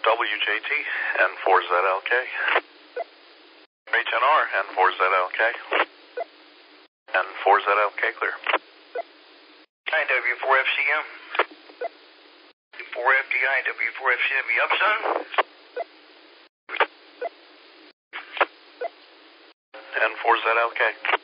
WJT, N4ZLK. HNR, N4ZLK. N4ZLK clear. W4FCM. 4FDI, W4FCM. You up, son? N4ZLK.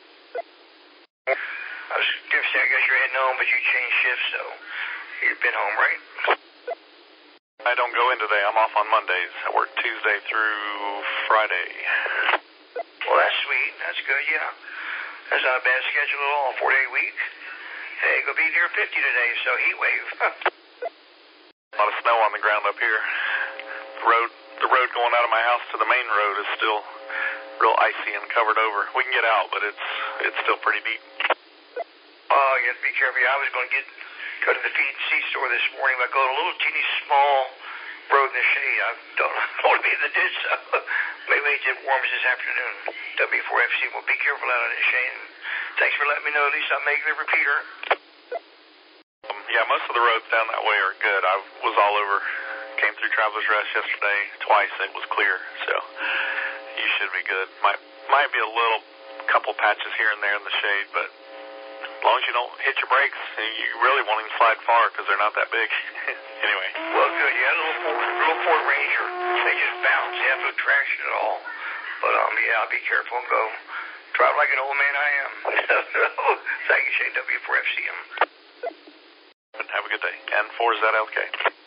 I was going to say, I guess you're heading home, but you changed shifts, so you've been home, right? I don't go in today. I'm off on Mondays. I work Tuesday through Friday. Well, that's sweet. That's good, yeah. That's not a bad schedule at all. 4-day week. Hey, go be near 50 today, so heat wave. A lot of snow on the ground up here. The road going out of my house to the main road is still real icy and covered over. We can get out, but it's still pretty deep. Oh, you have to be careful. Yeah, I was going to go to the feed and seed store this morning, but I go to a little teeny small road in the shade. I don't want to be in the ditch, so maybe it warms this afternoon. W4FC, well, be careful out in the shade. Thanks for letting me know. At least I'm making the repeater. Yeah, most of the roads down that way are good. I was all over, came through Travelers Rest yesterday twice. It was clear, so you should be good. Might be a couple patches here and there in the shade, but as long as you don't hit your brakes, you really won't even slide far because they're not that big. Anyway. Well, good. Yeah, little Ford Ranger. They just bounce. They have no traction at all. But yeah, I'll be careful and go drive like an old man I am. Thank you, Shane. W4FCM. Have a good day. N4ZLK.